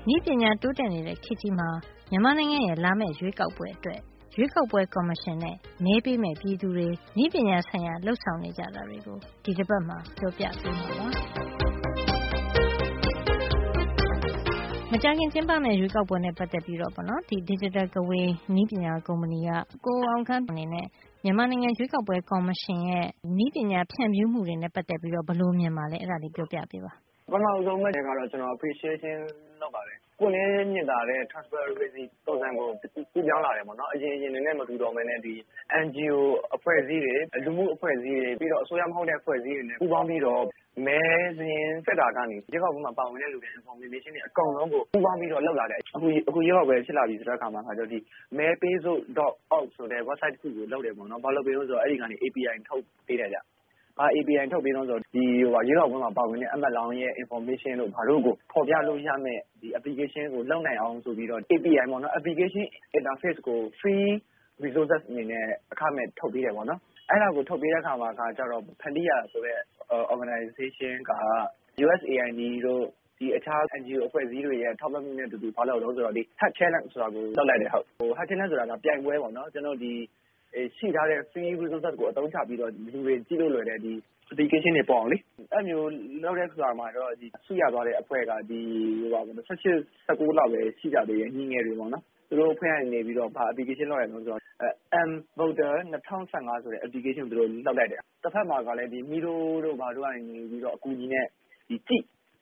နည်းပညာတိုးတက်နေတဲ့ခေတ်ကြီးမှာမြန်မာနိုင်ငံရဲ့လာမယ့်ရွေးကောက်ပွဲအတွက်ရွေးကောက်ပွဲကော်မရှင်နဲ့မဲပေးမဲ့ပြည်သူတွေနည်းပညာဆိုင်ရာလှုပ်ဆောင်နေကြတာတွေကိုဒီတစ်ပတ်မှာပြောပြပေးမှာပါမကြာခင်ကျင်းပမယ့်ရွေးကောက်ပွဲနဲ့ပတ်သက်ပြီးတော့ပေါ့နော်ဒီ Digital Gateway နည်းပညာကုမ္ပဏီကကိုအောင်ခန့်အနေနဲ့မြန်မာနိုင်ငံရွေးကောက်ပွဲကော်မရှင်ရဲ့နည်းပညာဖြန့်ဖြူးမှုတွေနဲ့ပတ်သက်ပြီးတော့ဘယ်လိုမြင်ပါလဲအဲ့ဒါလေးပြောပြပေးပါပထမဆုံးမဲ့ကတော့ကျွန်တော် appreciation လုပ်ပါတယ်ကိုယ်လည်းမြင်တာတဲ့ transparency ပုံစံကိုပြပြောင်းလာတယ်ပေါ့နော်အရင်နဲ့မတူတော့ဘဲနဲ့ဒီ NGO အဖွဲ့အစည်းတွေလူမှုအဖွဲ့အစည်းတွေပြီးတော့အစိုးရမဟုတ်တဲ့အဖွဲ့အစည်းတွေနဲ့ပူးပေါင်းပြီးတော့မဲစင်းစက်တာကနေဒီကောက်မှာပါဝင်တဲ့လူတွေ information တွေအကုန်လုံးကိုပူးပေါင်းပြီးတော့လောက်လာတယ်အခုရောက်ပဲဖြစ်လာပြီဆိုတဲ့အခါမှာဆိုတော့ဒီမဲပေးစို့ .org ဆိုတဲ့ website တစ်ခုကိုလောက်တယ်ပေါ့နော်ဘာလို့ပေးလို့ဆိုတော့အဲ့ဒီကနေ API ထုတ်ပေးတယ်ကြAPI ထုတ်ပေးတော့ဆိုဒီရွေးကောက်ပွဲမှာပါဝင်တဲ့အမတ်လောင်းရဲ့ information တို့ဘာလို့ကိုပေါ်ပြလို့ရမယ်ဒီ application ကိုလုပ်နိုင်အောင်ဆိုပြီးတော့ API ပေါ့နော် application interface ကို free resources အနေနဲ့အခမဲ့ထုတ်ပေးတယ်ပေါ့နော်အဲ့ဒါကိုထုတ်ပေးတဲ့အခါမှာကျတော့ဖန်တီးရဆိုတဲ့ organization က USAID တို့ဒီအခြား NGO အဖွဲ့အစည်းတွေရဲ့ထောက်ပံ့မှုနဲ့တူတူဘာလို့လဲဆိုတော့ဒီ Hack Challenge ဆိုတာကိုလုပ်လိုက်တယ်ဟုတ်Hack Challenge ဆိုတာကပြိုင်ပွဲပေါ့နော်ကျွန်တော်ဒီရှိထားတဲ့ free resources ကိုအသုံးချပြီးတော့လူတွေကြည့်လို့လွယ်တဲ့ဒီ application တွေပေါ့အောင်လေအဲ့မျိုးလောက်တဲ့ခါမှာတော့ဒီဆုရသွားတဲ့အဖွဲ့ကဒီဟိုပါ18 19လောက်ပဲရှိကြသေးတယ်ညီငယ်တွေပေါ့နော်သူတို့ဖွဲ့နေပြီးတော့ဘာ application လောက်ရအောင်ဆိုတော့M Voter 2015ဆိုတဲ့ application ကိုသူတို့လောက်လိုက်တယ်တစ်ဖက်မှာကလည်းဒီ Miro တို့ဘာတို့ကနေပြီးတော့အကူကြီးနဲ့ဒီကြည့်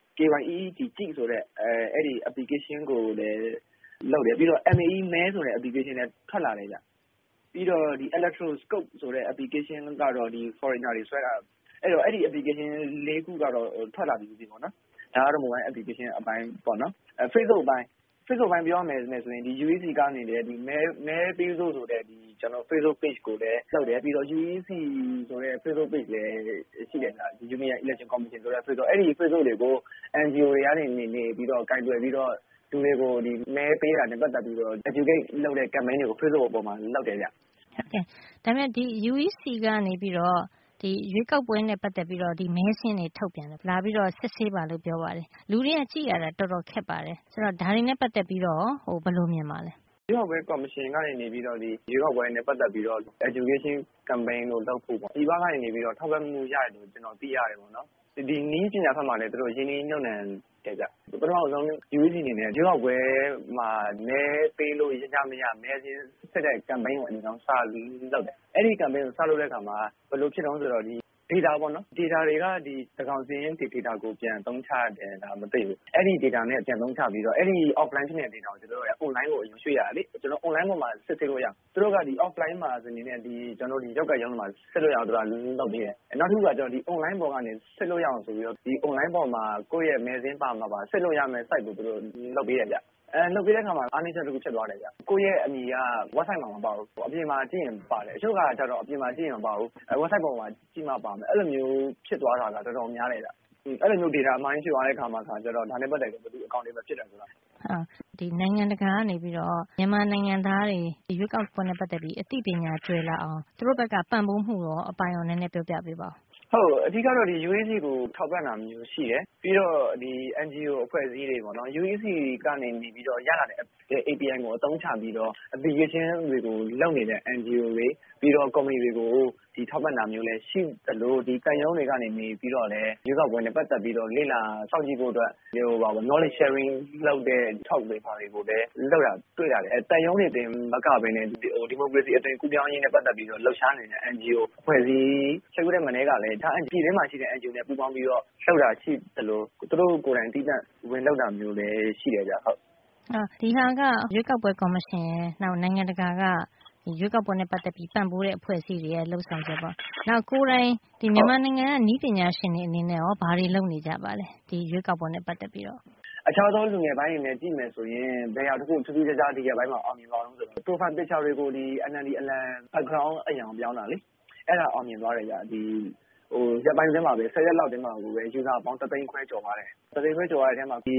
KYEET ကြည့်ဆိုတဲ့အဲ့ဒီ application ကိုလည်းလောက်တယ်ပြီးတော့ MAE မဲဆိုတဲ့ application နဲ့ထွက်လာတယ်ကြပြီးတော့ဒီ electroscope ဆိုတဲ့ application ကတော့ဒီ foreigner တွေဆွဲတာအဲ့တော့အဲ့ဒီ application ၄ခုကတော့ထွက်လာပြီပေါ့နော်ဒါကတော့ mobile application အပိုင်းပေါ့နော်Facebook အပိုင်းပြောရမယ်ဆိုရင်ဒီ UEC ကနေလည်းဒီမဲပေးစို့ဆိုတဲ့ဒီကျွန်တော် Facebook page ကိုလည်းလုပ်တယ်ပြီးတော့ UEC ဆိုတဲ့ Facebook page လည်းရှိတယ်ဗျာဒီ Union Election Commission ဆိုတဲ့ Facebook အဲ့ဒီ Facebook တွေကို NGO တွေကနေနေပြီးတော့ကင်တွယ်ပြီးတော့လူတွေကိုဒီမဲပေးတာနဲ့ပတ်သက်ပြီးတော့ educate လုပ်တဲ့ campaign တွေကို Facebook အပေါ်မှာလုပ်တယ်ဗျဟုတ်ကဲ့ဒါပေမဲ့ဒီ UEC ကနေပြီးတော့ဒီရွေးကောက်ပွဲနဲ့ပတ်သက်ပြီးတော့ဒီမဲဆင်းတွေထုတ်ပြန်တယ်လာပြီးတော့စစ်ဆေးပါလို့ပြောပါတယ်လူတွေကကြည့်ရတာတော်တော်ခက်ပါတယ်ဆိုတော့ဒါတွေနဲ့ပတ်သက်ပြီးတော့ဘယ်လိုမြင်ပါလဲရွေးကောက်ပွဲကော်မရှင်ကနေနေပြီးတော့ဒီရွေးကောက်ပွဲနဲ့ပတ်သက်ပြီးတော့ education campaign လို့လုပ်ဖို့ပေါ့ဒီဘက်ကနေနေပြီးတော့ထောက်ပံ့မှုရတယ်လို့ကျွန်တော်သိရတယ်ပေါ့နော်ဒီနည်းပညာဘက်မှာလည်းသူတို့ရင်းနှီးမြှုပ်နှံတယ်ကြပထမဆုံး UEC အနေနဲ့ရွေးကောက်ပွဲမှာမဲပေးလို့ရမရမဲစင်းဆက်တဲ့ campaign ကိုအရင်ဆုံးစလုပ်တယ်အဲ့ဒီ campaign ကိုစလုပ်တဲ့အခါမှာဘယ်လိုဖြစ်တော့ဆိုတော့ဒီ data ပေါ့နော် data တွေကဒီသကောင်စင်း data ကိုပြန်သုံးချတယ်ဒါမသိဘူးအဲ့ဒီ data နဲ့ပြန်သုံးချပြီးတော့အဲ့ဒီ offline ဖြစ်နေတဲ့ data ကိုကျွန်တော်တို့ online ကိုအရင်ရွှေ့ရတယ်လေကျွန်တော် online ပေါ်မှာစစ်ဆေးလို့ရသူတို့ကဒီ offline မှာဆိုနေနဲ့ဒီကျွန်တော်တို့ဒီရောက်ကရုံးမှာစစ်လို့ရအောင်သူကလုပ်ပေးတယ်နောက်တစ်ခုကကျွန်တော်ဒီ online ပေါ်ကနေစစ်လို့ရအောင်ဆိုပြီးတော့ဒီ online ပေါ်မှာကိုယ့်ရဲ့ mail စင်းပါမှာပါစစ်လို့ရမယ် site ကိုသူတို့လုပ်ပေးတယ်ဗျလုပ်ပေးတဲ့အခါမှာအားနည်းချက်တစ်ခုဖြစ်သွားတယ်ဗျကိုယ့်ရဲ့အမည်က website မှာမပါဘူးအပြင်မှာကြည့်ရင်ပါတယ်အချို့ကကျတော့အပြင်မှာကြည့်ရင်မပါဘူးwebsite ပေါ်မှာကြည့်မှပါမယ်အဲ့လိုမျိုးဖြစ်သွားတာကတော်တော်များတယ်ဗျအဲ့လိုမျိုး data အမိုင်းဖြစ်သွားတဲ့အခါမှာကျတော့ဒါနဲ့ပတ်သက်ပြီးဘယ်သူ account တွေပဲဖြစ်တယ်ဆိုတာဒီနိုင်ငံတကာကနေပြီးတော့မြန်မာနိုင်ငံသားတွေဒီရွေးကောက်ပွဲနဲ့ပတ်သက်ပြီးအသိပညာကျွဲလာအောင်သူတို့ဘက်ကပံ့ပိုးမှုရောအပိုင်းရောနည်းနည်းပြောပြပေးပါဦးဟုတ်အဓိကတော့ဒီ UEC ကိုထောက်ပံ့တာမျိုးရှိတယ်ပြီးတော့ဒီ NGO အဖွဲ့အစည်းတွေပေါ့နော် UEC ကနေနေပြီးတော့ရလာတဲ့ API ကိုအသုံးချပြီးတော့ application တွေကိုလုပ်နေတဲ့ NGO တွေပြီးတော့ company တွေကိုဒီထောက်ပံ့တာမျိုးလည်းရှိသလိုဒီကံရုံးတွေကနေနေပြီးတော့လည်းရွေးကောက်ပွဲနဲ့ပတ်သက်ပြီးတော့လေ့လာစောင့်ကြည့်ဖို့အတွက်ဟိုပါ knowledge sharing လုပ်တဲ့ talk တွေပါတွေကိုလည်းလုပ်တာတွေ့ရတယ်တန်ရုံးတွေတင်မကဘဲနဲ့ဒီမိုကရေစီအသွင်ကူးပြောင်းရေးနဲ့ပတ်သက်ပြီးတော့လှုပ်ရှားနေတဲ့ NGO အဖွဲ့အစည်းဆက်ကူတဲ့မနေ့ကလည်းဒါပြည်ထဲမှာရှိတဲ့ NGO နဲ့ပူးပေါင်းပြီးတော့လှုပ်တာရှိသလိုသူတို့ကိုယ်တိုင်တည်တံ့ဝင်လှုပ်တာမျိုးလည်းရှိတယ်ဗျဟုတ်ဒီဟာကရွေးကောက်ပွဲကော်မရှင်နောက်နိုင်ငံတကာကရွေးကောက်ပွဲနဲ့ပတ်သက်ပြီးပံ့ပိုးတဲ့အဖွဲ့အစည်းတွေရဲ့လှုပ်ဆောင်ချက်ပေါ့နောက်ကိုယ်တိုင်ဒီမြန်မာနိုင်ငံကနည်းပညာရှင်တွေအနေနဲ့ရောဘာတွေလုပ်နေကြပါလဲဒီရွေးကောက်ပွဲနဲ့ပတ်သက်ပြီးတော့အခြားသောလူငယ်ပိုင်းတွေနဲ့ကြည့်မယ်ဆိုရင်ဘယ်ဟာတစ်ခုထူးထူးခြားခြားဒီကပိုင်းမှာအောင်မြင်သွားအောင်ဆိုတော့ profile picture တွေကိုဒီ NLD အလံ background အရင်ပြောင်းတာလေအဲ့ဒါအောင်မြင်သွားတယ်ကြာဒီဟိုရက်ပိုင်းထဲမှာပဲ10ရက်လောက်ထဲမှာကိုပဲ user ပေါင်း3သိန်းခွဲကျော်သွားတယ်။3သိန်းခွဲကျော်ရတဲ့အထဲမှာဒီ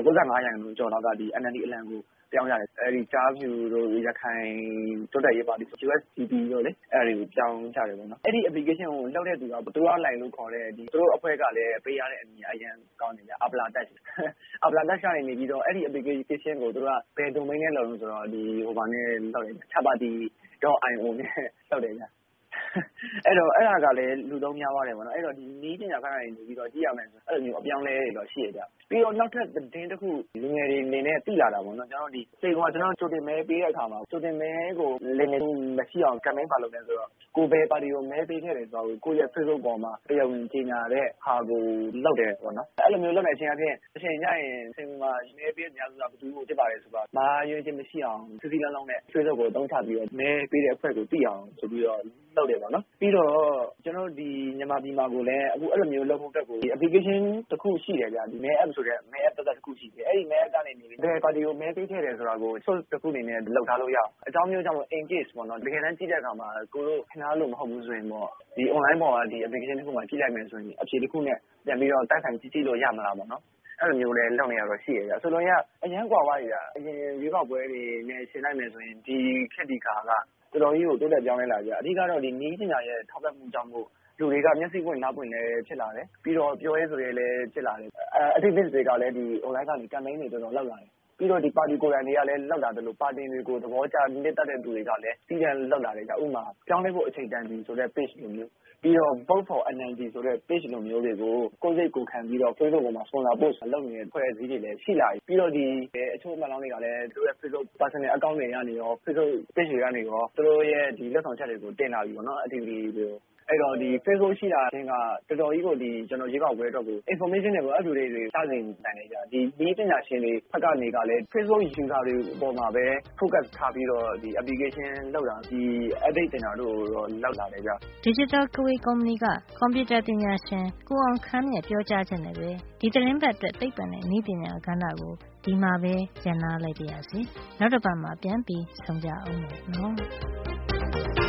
95%ကျော်လောက်ကဒီ NLD အလံကိုပြောင်းကြတယ်။အဲဒီကျားဖြူတို့ရခိုင်တိုးတက်ရေးပါတီ USDP တို့လေအဲဒီကိုပြောင်းကြတယ်ပေါ့နော်။အဲဒီ application ကိုလုပ်တဲ့သူကသူတို့လိုက်လို့ခေါ်တဲ့ဒီသူတို့အဖွဲ့ကလည်းပေးရတဲ့အမည်အရင်ကောင်းနေကြအပလာတက်အပလာတက်ကနေပြီးတော့အဲဒီ application ကိုသူတို့ကဘယ် domain နဲ့လုပ်လို့ဆိုတော့ဒီဟိုဘာနဲ့လုပ်တယ်chapati.io နဲ့လုပ်တယ်ဗျအဲ့တော့အဲ့ဒါကလည်းလူသုံးများပါတယ်ပေါ့နော်အဲ့တော့ဒီနည်းပညာခဏနေပြီးတော့ကြည့်ရမယ်ဆိုအဲ့လိုမျိုးအပြောင်းလဲတွေတော့ရှိရကြပြီးတော့နောက်ထပ်သတင်းတစ်ခုလူငယ်တွေအနေနဲ့သိလာတာပေါ့နော်ကျွန်တော်ဒီစိတ်ကကျွန်တော်ကြိုတင်မဲပေးတဲ့အခါမှာကြိုတင်မဲကိုလင်းနေမရှိအောင် campaign ပါလုပ်တယ်ဆိုတော့ကိုပဲပါတီကိုမဲပေးခဲ့တယ်ဆိုတော့ကိုယ့်ရဲ့ Facebook ပေါ်မှာတရားဝင်ကြေညာတဲ့ဟာကိုလုပ်တယ်ပေါ့နော်အဲ့လိုမျိုးလုပ်နေတဲ့အချိန်အပြင်ညရင်စိတ်မှာမဲပေးတဲ့ညဆိုတာဘယ်သူကိုဖြစ်ပါလဲဆိုတော့မာရွေးချင်းမရှိအောင်စီစီလုံးလုံးနဲ့ Facebook ကိုတုံးချပြီးတော့မဲပေးတဲ့အဖွဲ့ကိုသိအောင်ဆိုပြီးတော့လုပ်တယ်ပေါ့နော်ပြီးတော့ကျွန်တော်ဒီမြန်မာပြည်မှာကိုလည်းအခုအဲ့လိုမျိုးလုပ်ဖို့တက်ကိုဒီ application တစ်ခုရှိတယ်ဗျာဒီ Mail app ဆိုတဲ့ Mail app တစ်ခုရှိတယ်အဲ့ဒီ Mail app ကနေနေပြီးဘယ်ပါတီကိုမဲပေးခဲ့တယ်ဆိုတာကို source တစ်ခုအနေနဲ့လောက်ထားလို့ရအောင်အကြောင်းမျိုးကြောင့် in case ပေါ့နော်တကယ်တမ်းကြည့်တဲ့အခါမှာကိုတို့ခဏလို့မဟုတ်ဘူးဆိုရင်ပေါ့ဒီ online ပေါ်ကဒီ application တစ်ခုမှကြည့်လိုက်မယ်ဆိုရင်အဖြေတစ်ခုနဲ့ပြန်ပြီးတော့တိုက်ဆိုင်ကြည့်လို့ရမှာလားပေါ့နော်အဲ့လိုမျိုးလဲလုပ်နေရတော့ရှိရကြဆိုတော့အရင်ကွာသွားရတာအရင်ရွေးကောက်ပွဲတွေနဲ့ရှင်းလိုက်မယ်ဆိုရင်ဒီခက်ဒီခါကတော်တော်ကြီးကိုတိုးတက်ပြောင်းလဲလာကြအဓိကတော့ဒီနည်းပညာရဲ့ထောက်ပံ့မှုကြောင့်မို့လူတွေကမျက်စိပွင့်နားပွင့်လည်းဖြစ်လာတယ်ပြီးတော့ပြောရဲဆိုရဲလည်းဖြစ်လာတယ်activist တွေကလည်းဒီ online ကနေ campaign တွေတော်တော်လုပ်လာတယ်ပြီးတော့ဒီပါတီကိုယ်တိုင်တွေကလည်းလောက်လာတယ်လို့ပါတီတွေကိုသဘောကျနှစ်သက်တဲ့သူတွေကလည်းစီးပြန်လောက်လာတယ်ကြဥမာပြောင်းလဲဖို့အချိန်တန်ပြီဆိုတဲ့ page လိုမျိုးပြီးတော့ vote for NLD ဆိုတဲ့ page လိုမျိုးတွေကိုကိုယ်စိတ်ကိုခံပြီးတော့ Facebook ပေါ်မှာ sponsor post လုပ်နေတဲ့ဖွဲ့စည်းတွေလည်းရှိလာပြီပြီးတော့ဒီအချို့အမှန်လောင်းတွေကလည်းသူတို့ရဲ့ Facebook personal account တွေကနေရော Facebook page တွေကနေရောသူတို့ရဲ့ဒီလက်ဆောင်ချက်တွေကိုတင်လာပြီပေါ့နော် activity တွေကိုအဲ့တော့ဒီ Facebook ရှိတာချင်းကတော်တော်ကြီးကိုဒီကျွန်တော်ရေကောက်ပွဲအတွက်ကို information တွေကိုအတူတွေစတင်နိုင်နေကြဒီဒီပညာရှင်တွေဖက်ကနေကလည်း Facebook user တွေပေါ်မှာပဲ focus ထားပြီးတော့ဒီ application လောက်တာဒီ update တင်တာတို့တော့လောက်လာတယ်ကြ Digital Kawi ကုမ္ပဏီကကွန်ပျူတာပညာရှင်ကိုအောင်ခမ်းရဲ့ပြောကြားချက်နဲ့ပဲဒီသတင်းပတ်အတွက်သိပ္ပံနဲ့နည်းပညာကဏ္ဍကိုဒီမှာပဲရန်နာလိုက်ပါရစေနောက်တစ်ပတ်မှာပြန်ပြီးဆုံကြအောင်နော်